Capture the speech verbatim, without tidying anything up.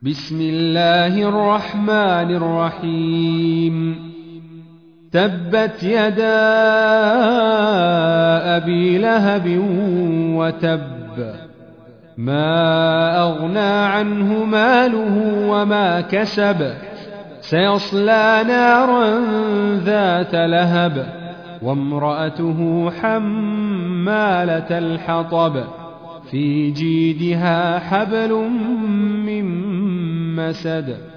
بسم الله الرحمن الرحيم. تبت يدا أبي لهب وتب، ما أغنى عنه ماله وما كسب، سيصلى نارا ذات لهب، وامرأته حمالة الحطب، في جيدها حبل من مسد.